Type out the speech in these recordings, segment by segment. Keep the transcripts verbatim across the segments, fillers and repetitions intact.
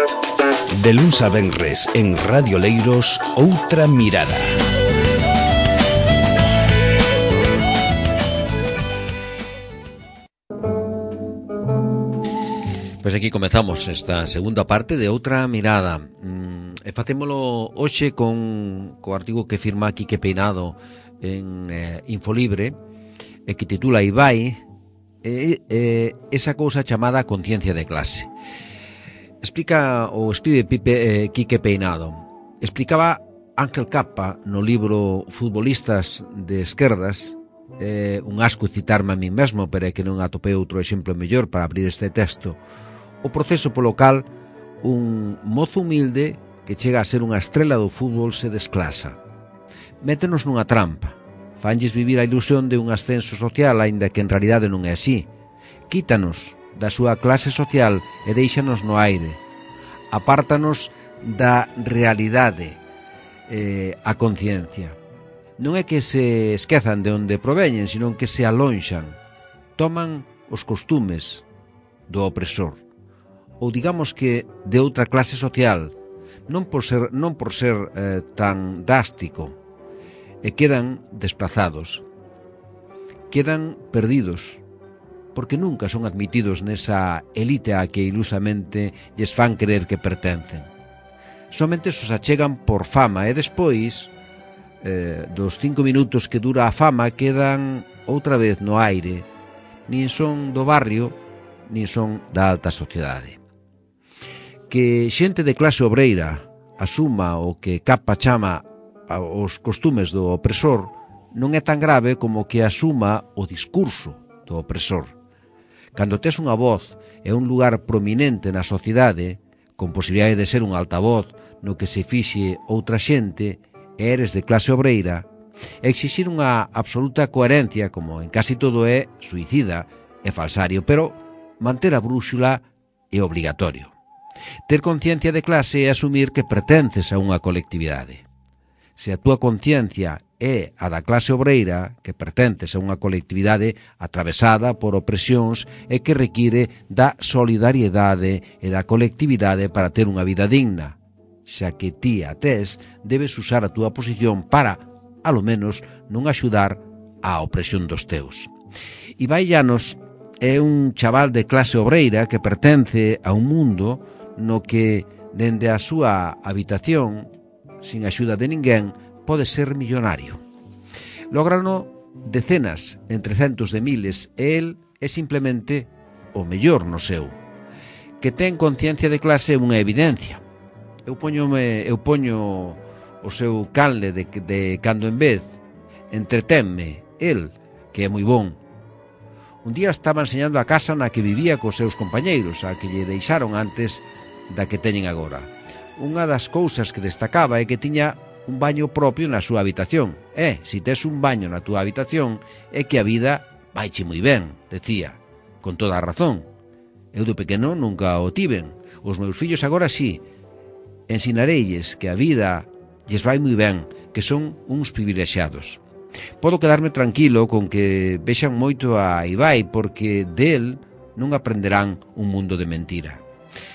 De luns a venres en Radio Leiros, Outra Mirada. Pois aquí comezamos esta segunda parte de Outra Mirada. Mm, e facémolo hoxe con co artigo que firma Quique Peinado en eh, Infolibre, e que titula Ibai, e, e, esa cousa chamada conciencia de clase. Explica ou escribe Pipe, eh, Quique Peinado. Explicaba Ángel Capa no libro Futbolistas de Esquerdas, eh, un asco citarme a mí mesmo, pero é que non atopei outro exemplo mellor para abrir este texto, o proceso polo cal un mozo humilde que chega a ser unha estrela do fútbol se desclasa. Métenos nunha trampa, fanlles vivir a ilusión de un ascenso social, aínda que en realidade non é así. Quítanos da súa clase social e deixanos no aire. Apártanos da realidade, eh, a conciencia. Non é que se esquezan de onde proveñen, sino que se alonxan. Toman os costumes do opresor, ou digamos que de outra clase social, non por ser, non por ser eh, tan drástico, e quedan desplazados, quedan perdidos, porque nunca son admitidos nesa elite a que ilusamente lles fan creer que pertencen. Somente os achegan por fama e despois, eh, dos cinco minutos que dura a fama, quedan outra vez no aire. Nin son do barrio, nin son da alta sociedade. Que xente de clase obreira asuma o que Capa chama os costumes do opresor non é tan grave como que asuma o discurso do opresor. Cando tes unha voz e un lugar prominente na sociedade, con posibilidade de ser un altavoz no que se fixe outra xente, e eres de clase obreira, exixir unha absoluta coherencia, como en casi todo, é suicida e falsario, pero manter a brúxula é obligatorio. Ter conciencia de clase é asumir que pertences a unha colectividade. Se a túa conciencia é a da clase obreira, que pertences a unha colectividade atravesada por opresións e que require da solidariedade e da colectividade para ter unha vida digna, xa que ti a tes, debes usar a túa posición para, alo menos, non axudar á opresión dos teus. Ibai Llanos é un chaval de clase obreira que pertence a un mundo no que, dende a súa habitación, sin axuda de ninguén, pode ser millonario. Lograno decenas, entre centos de miles, e el é simplemente o mellor no seu. Que ten conciencia de clase é unha evidencia. Eu poñome, eu poño o seu canle de, de cando en vez, entretenme, el, que é moi bon. Un día estaba enseñando a casa na que vivía cos seus compañeiros, a que lle deixaron antes da que teñen agora. Unha das cousas que destacaba é que tiña un baño propio na súa habitación. E, se tes un baño na túa habitación, é que a vida vaiche moi ben, decía, con toda a razón. Eu de pequeno nunca o tiven. Os meus fillos agora sí. Ensinareilles que a vida lles vai moi ben, que son uns privilexiados. Podo quedarme tranquilo con que vexan moito a Ibai, porque del non aprenderán un mundo de mentira.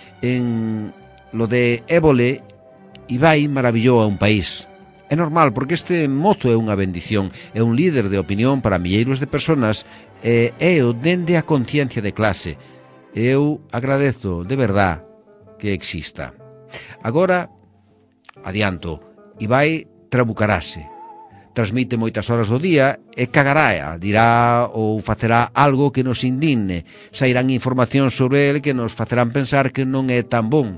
En lo de Évole, Ibai maravillou a un país. É normal, porque este mozo é unha bendición, é un líder de opinión para milleiros de personas, e é o dende a conciencia de clase. Eu agradezo, de verdad, que exista. Agora, adianto, Ibai trabucarase. Transmite moitas horas do día e cagará, dirá ou facerá algo que nos indigne. Sairán informacións sobre ele que nos facerán pensar que non é tan bon.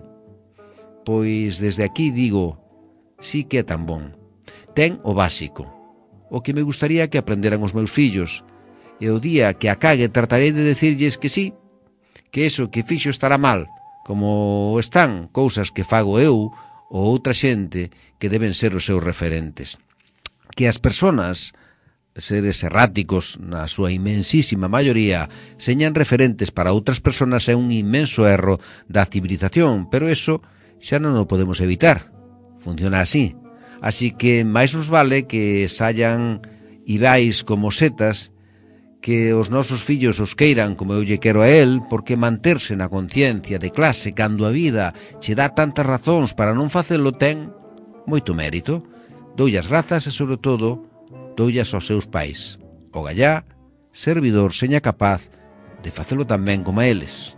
Pois desde aquí digo, sí que é tan bon. Ten o básico, o que me gustaría que aprenderan os meus fillos, e o día que a cague tratarei de decirlles que sí, que eso que fixo estará mal, como están cousas que fago eu ou outra xente que deben ser os seus referentes. Que as persoas, seres erráticos na súa inmensísima maioría, señan referentes para outras persoas é un inmenso erro da civilización, pero eso xa non o podemos evitar. Funciona así. Así que máis nos vale que saian Ibais como setas que os nosos fillos os queiran como eu lle quero a el, porque manterse na conciencia de clase cando a vida che dá tantas razóns para non facelo ten moito mérito. Doulle as grazas e, sobre todo, doullas aos seus pais. O gallá, servidor, seña capaz de facelo tamén como a eles.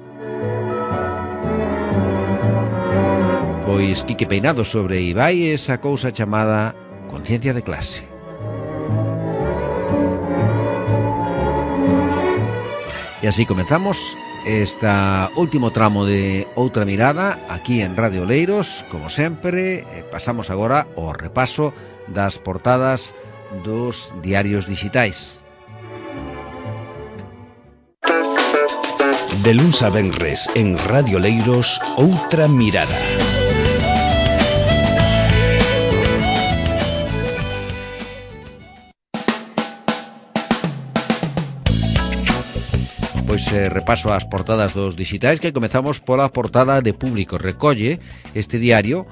Pois Quique Peinado sobre Ibai esa cousa chamada conciencia de clase. E así comenzamos este último tramo de Outra Mirada aquí en Radio Oleiros. Como sempre, pasamos agora ao repaso das portadas dos diarios digitais. De luns a venres en Radio Oleiros, Outra Mirada. Pois eh, repaso as portadas dos digitais, que comezamos pola portada de Público. Recolle este diario,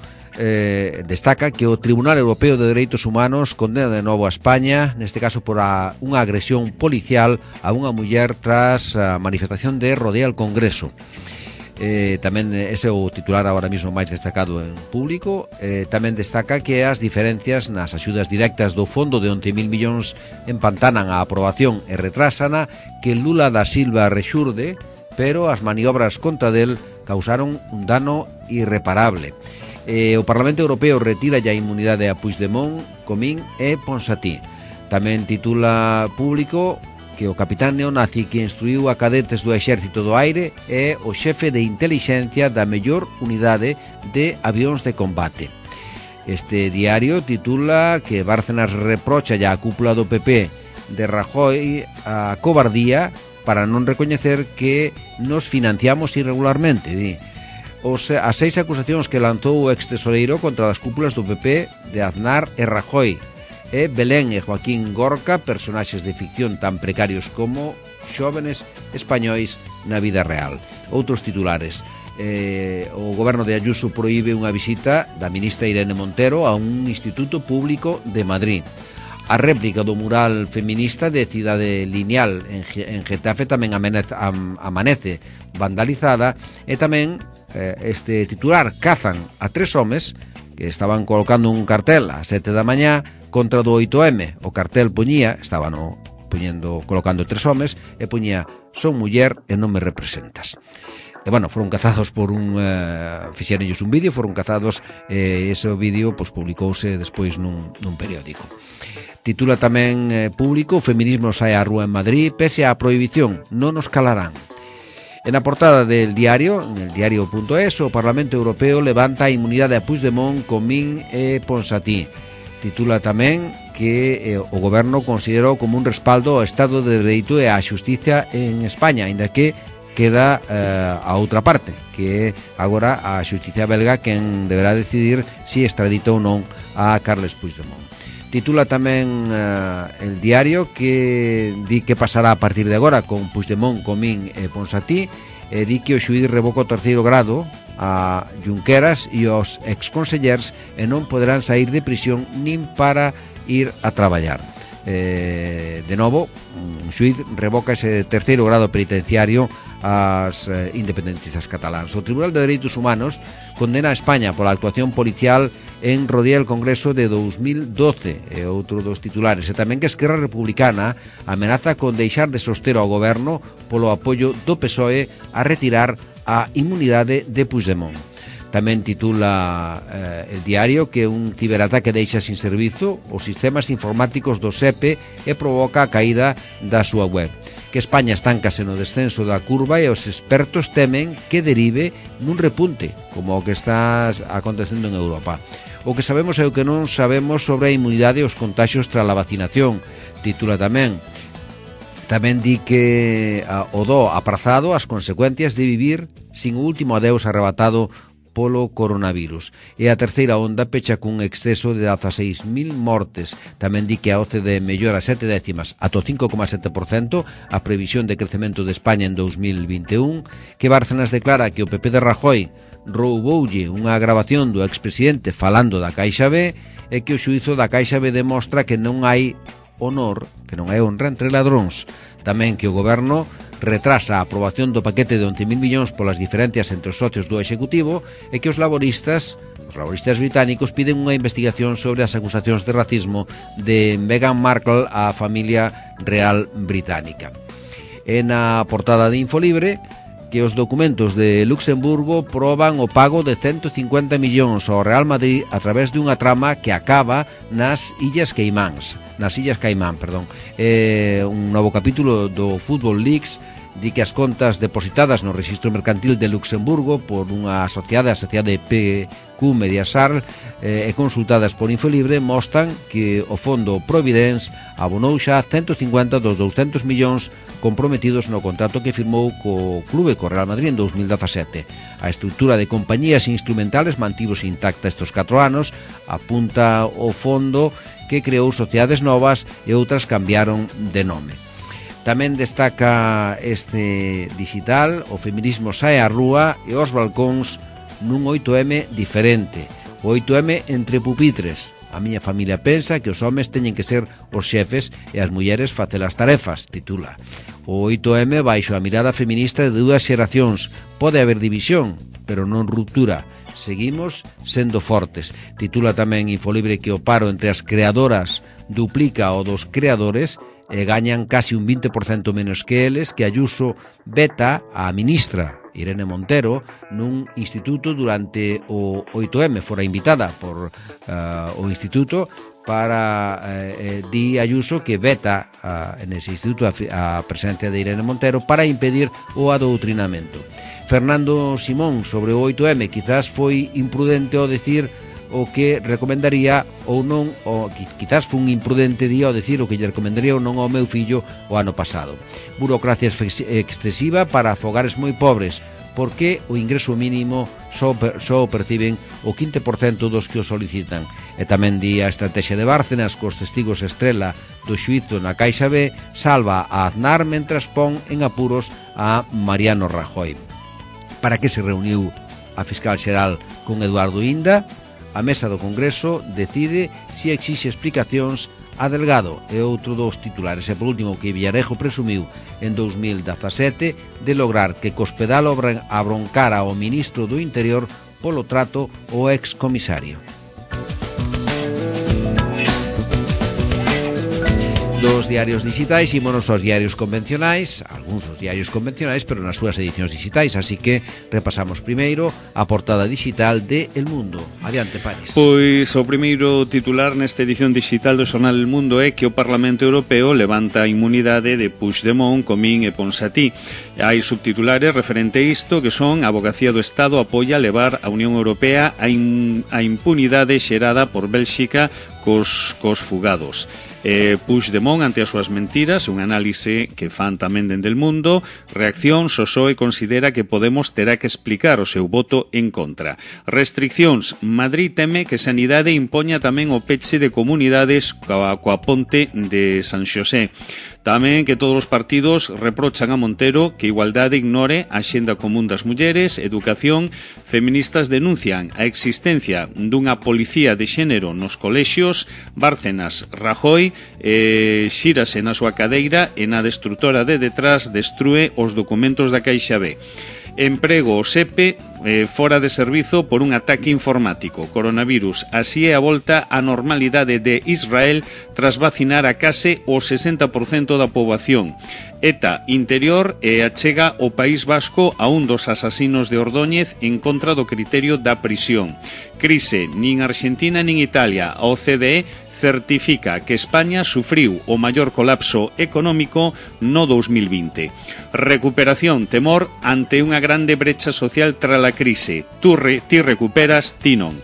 eh, destaca que o Tribunal Europeo de Dereitos Humanos condena de novo a España, neste caso por a, unha agresión policial a unha muller tras a manifestación de Rodea al Congreso. Eh, tamén ese é o titular agora mesmo máis destacado en Público. Eh, tamén destaca que as diferencias nas axudas directas do fondo de once mil millóns empantanan a aprobación e retrásana, que Lula da Silva rexurde, pero as maniobras contra del causaron un dano irreparable. Eh, o Parlamento Europeo retira a inmunidade a Puigdemont, Comín e Ponsatí. Tamén titula Público que o capitán neonazi que instruiu a cadetes do Exército do Aire é o xefe de intelixencia da mellor unidade de avións de combate. Este diario titula que Bárcenas reprocha ya a cúpula do P P de Rajoy a cobardía para non recoñecer que nos financiamos irregularmente. Di. Os, as seis acusacións que lanzou o ex-tesoreiro contra as cúpulas do P P de Aznar e Rajoy, e Belén e Joaquín Gorka, personaxes de ficción tan precarios como xóvenes españois na vida real. Outros titulares. Eh, o goberno de Ayuso proíbe unha visita da ministra Irene Montero a un instituto público de Madrid. A réplica do mural feminista de Cidade Lineal en, en Getafe tamén amanece, amanece vandalizada, e tamén eh, este titular: cazan a tres homes que estaban colocando un cartel a sete da mañá contra do oito eme. O cartel poñía, estaban no, poñendo, colocando tres homes, e poñía: son muller e non me representas. E, bueno, foron cazados por un... Uh, fixeronlles un vídeo, foron cazados, e ese vídeo pois, publicouse despois nun, nun periódico. Titula tamén eh, Público: feminismo sae á rúa en Madrid, pese á prohibición, non nos calarán. En la portada del diario, en el diario punto es, o Parlamento Europeo levanta a inmunidade a Puigdemont, Comín e Ponsatí. Titula tamén que eh, o goberno considerou como un respaldo ao Estado de Dereito e á xustiza en España, ainda que queda eh, a outra parte, que é agora a xustiza belga quen deberá decidir se si extradita ou non a Carles Puigdemont. Titula tamén eh, el diario que di que pasará a partir de agora con Puigdemont, Comín e Ponsatí, e di que o xuíz revoca o terceiro grado a Junqueras e os exconsellers e non poderán sair de prisión nin para ir a traballar. Eh, de novo, un xuíz revoca ese terceiro grado penitenciario ás eh, independentistas cataláns. O Tribunal de Dereitos Humanos condena a España pola actuación policial en Rodea el Congreso de dos mil doce, e outro dos titulares. E tamén que Esquerra Republicana amenaza con deixar de soster ao goberno polo apoio do P S O E a retirar a inmunidade de Puigdemont. Tamén titula eh, el diario que un ciberataque deixa sin servizo os sistemas informáticos do S E P e provoca a caída da súa web. Que España estancase no descenso da curva e os expertos temen que derive nun repunte, como o que está acontecendo en Europa. O que sabemos é o que non sabemos sobre a inmunidade e os contaxios tras a vacinación. Titula tamén. Tamén di que a, o do aprazado as consecuencias de vivir sin o último adeus arrebatado polo coronavirus. E a terceira onda pecha cun exceso de dezaseis mil mortes. Tamén di que a O C D E mellora sete décimas ata o cinco coma sete por cento a previsión de crecemento de España en dos mil vinte e un, que Bárcenas declara que o P P de Rajoy rouboulle unha grabación do expresidente falando da Caixa B, e que o xuízo da Caixa B demostra que non hai honor, que non hai honra entre ladróns. Tamén que o Goberno retrasa a aprobación do paquete de once mil millóns polas diferencias entre os socios do Executivo e que os laboristas Os laboristas británicos piden unha investigación sobre as acusacións de racismo de Meghan Markle á familia real británica. E na portada de Infolibre, que os documentos de Luxemburgo proban o pago de ciento cincuenta millóns ao Real Madrid a través dunha trama que acaba nas Illas Caimans, nas Illas Caimán, perdón. É un novo capítulo do Football Leaks di que as contas depositadas no Rexistro Mercantil de Luxemburgo por unha asociada, a Sociedade P Q Mediasar, eh, e consultadas por Infolibre, mostran que o Fondo Providence abonou xa ciento cincuenta dos doscientos millóns comprometidos no contrato que firmou co clube, co Real Madrid, en dos mil dezasete. A estrutura de compañías instrumentales mantivose intacta estes catro anos, apunta o fondo que creou sociedades novas e outras cambiaron de nome. Tamén destaca este digital: o feminismo sae á rúa e aos balcóns nun oito eme diferente. O oito eme entre pupitres. A miña familia pensa que os homes teñen que ser os xefes e as mulleres facer as tarefas, titula. O oito eme baixo a mirada feminista de dúas xeracións. Pode haber división, pero non ruptura. Seguimos sendo fortes. Titula tamén Infolibre que o paro entre as creadoras duplica o dos creadores e gañan casi un vinte por cento menos que eles, que Ayuso veta a ministra Irene Montero nun instituto durante o oito eme. Fora invitada por uh, o instituto para, eh, di Ayuso, que veta uh, en ese instituto a, a presencia de Irene Montero para impedir o adoutrinamento. Fernando Simón sobre o oito eme: quizás foi imprudente ao decir o que recomendaría ou non, o quizás fun imprudente día ao decir o que lle recomendaría ou non ao meu fillo o ano pasado. Burocracia excesiva para fogares moi pobres, porque o ingreso mínimo só, só perciben o quince por cento dos que o solicitan. E tamén di a estrategia de Bárcenas cos testigos estrela do xuízo na Caixa B salva a Aznar mentras pon en apuros a Mariano Rajoy. Para que se reuniu a fiscal xeral con Eduardo Inda? A mesa do Congreso decide se exixe explicacións a Delgado, e outro dos titulares. E por último, que Villarejo presumiu en dos mil dezasete de lograr que Cospedal abroncara ao ministro do Interior polo trato ao excomisario. Dos diarios digitais, ímonos aos diarios convencionais, algúns dos diarios convencionais, pero nas súas edicións digitais, así que repasamos primeiro a portada digital de El Mundo. Adiante, Paris. Pois o primeiro titular nesta edición digital do xornal El Mundo é que o Parlamento Europeo levanta a inmunidade de Puigdemont, Comín e Ponsatí. Hai subtitulares referente a isto, que son: a Avogacía do Estado apoia levar a Unión Europea a, in, a impunidade xerada por Bélxica cos, cos fugados. Eh, Puigdemont ante as súas mentiras, un análise que fan tamén dende El Mundo. Reacción: o P S O E considera que Podemos terá que explicar o seu voto en contra. Restriccións: Madrid teme que Sanidade impoña tamén o peche de comunidades coa, coa ponte de San Xosé. Tamén que todos os partidos reprochan a Montero que Igualdade ignore a Axenda Común das Mulleres. Educación: feministas denuncian a existencia dunha policía de xénero nos colexios. Bárcenas: Rajoy eh, xírase na súa cadeira e na destrutora de detrás destrúe os documentos da Caixa B. Emprego: o S E P eh, fora de servizo por un ataque informático. Coronavirus: así é a volta á normalidade de Israel tras vacinar a case o sesenta por cento da poboación. ETA: interior e achega o País Vasco a un dos asasinos de Ordóñez en contra do criterio da prisión. Crise: nin Argentina nin Italia. A O C D E certifica que España sufriu o maior colapso económico no dos mil vinte. Recuperación: temor ante unha grande brecha social tras a crise. Tú re, ti recuperas, ti non.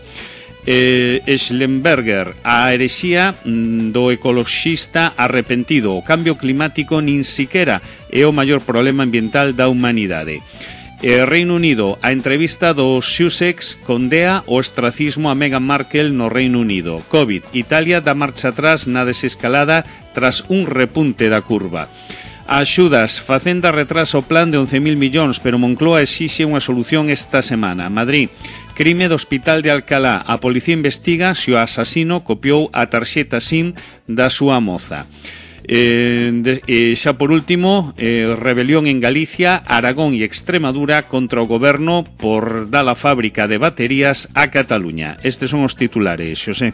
Eh, Schlemberger: a herexía do ecoloxista arrepentido. O cambio climático nin siquera é o maior problema ambiental da humanidade. Eh, Reino Unido: a entrevista do Sussex condea o ostracismo a Meghan Markle no Reino Unido. COVID: Italia dá marcha atrás na desescalada tras un repunte da curva. Axudas: Facenda retrasa o plan de once mil millóns, pero Moncloa exixe unha solución esta semana. Madrid: crime do Hospital de Alcalá. A policía investiga se o asasino copiou a tarxeta SIM da súa moza. Eh, de, eh, xa por último, eh, rebelión en Galicia, Aragón e Extremadura contra o goberno por dar a fábrica de baterías a Cataluña. Estes son os titulares, Xosé.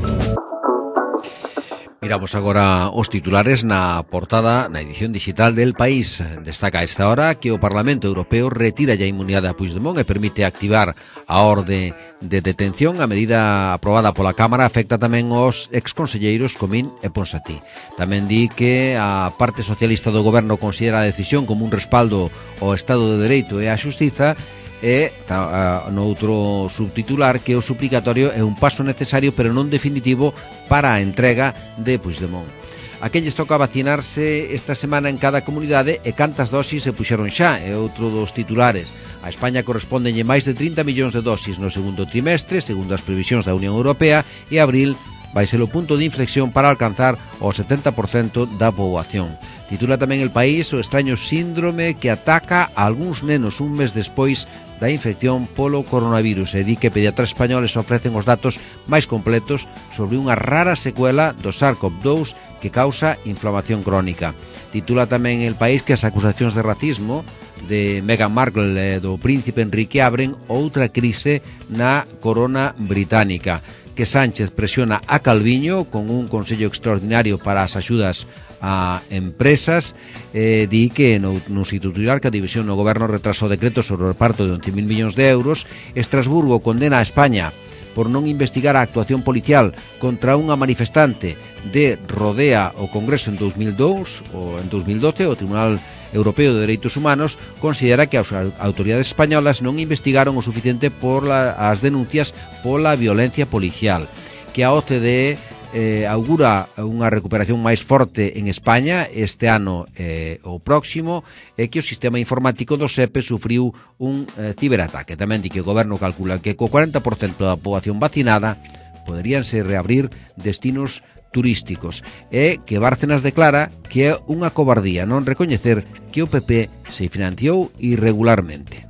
Miramos agora os titulares na portada na edición digital del País. Destaca a esta hora que o Parlamento Europeo retira a inmunidade a Puigdemont e permite activar a orde de detención. A medida aprobada pola Cámara afecta tamén os exconselleiros Comín e Ponsatí. Tamén di que a parte socialista do goberno considera a decisión como un respaldo ao Estado de Dereito e á xustiza. E uh, no outro subtitular que o suplicatorio é un paso necesario pero non definitivo para a entrega de Puigdemont. A quen lles toca vacinarse esta semana en cada comunidade e cantas dosis se puxeron xa, é outro dos titulares. A España correspóndenlle máis de trinta millóns de dosis no segundo trimestre, segundo as previsións da Unión Europea, e abril vai ser o punto de inflexión para alcanzar o setenta por cento da poboación. Titula tamén El País o extraño síndrome que ataca a algúns nenos un mes despois da infección polo coronavirus e di que pediatras españoles ofrecen os datos máis completos sobre unha rara secuela do SARS-CoV dous que causa inflamación crónica. Titula tamén El País que as acusacións de racismo de Meghan Markle e do príncipe Enrique abren outra crise na corona británica, que Sánchez presiona a Calviño con un consello extraordinario para as axudas a empresas. Eh, di que no, no titular que a división no goberno retrasou decreto sobre o reparto de once mil millóns de euros. Estrasburgo condena a España por non investigar a actuación policial contra unha manifestante de Rodea o Congreso en dos mil dous ou en dos mil doce. O Tribunal Europeo de Dereitos Humanos considera que as autoridades españolas non investigaron o suficiente por la, as denuncias pola violencia policial, que a O C D E eh, augura unha recuperación máis forte en España este ano eh, o próximo, e que o sistema informático do S E P sufriu un eh, ciberataque. Tamén di que o goberno calcula que co cuarenta por cento da poboación vacinada poderíanse reabrir destinos turísticos, e que Bárcenas declara que é unha cobardía non recoñecer que o P P se financiou irregularmente.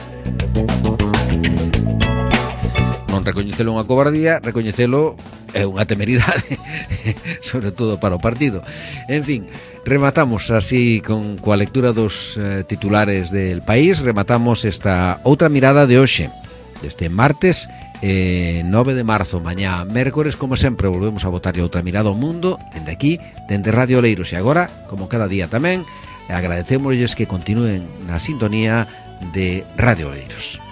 Non recoñecelo unha cobardía, recoñecelo é unha temeridade, sobre todo para o partido. En fin, rematamos así con coa lectura dos eh, titulares del País. Rematamos esta outra mirada de hoxe, deste martes eh, nove de marzo. Mañá, mércores, como sempre, volvemos a botarlle outra mirada ao mundo, dende aquí, dende Radio Oleiros. E agora, como cada día tamén, agradecémosles que continúen na sintonía de Radio Oleiros.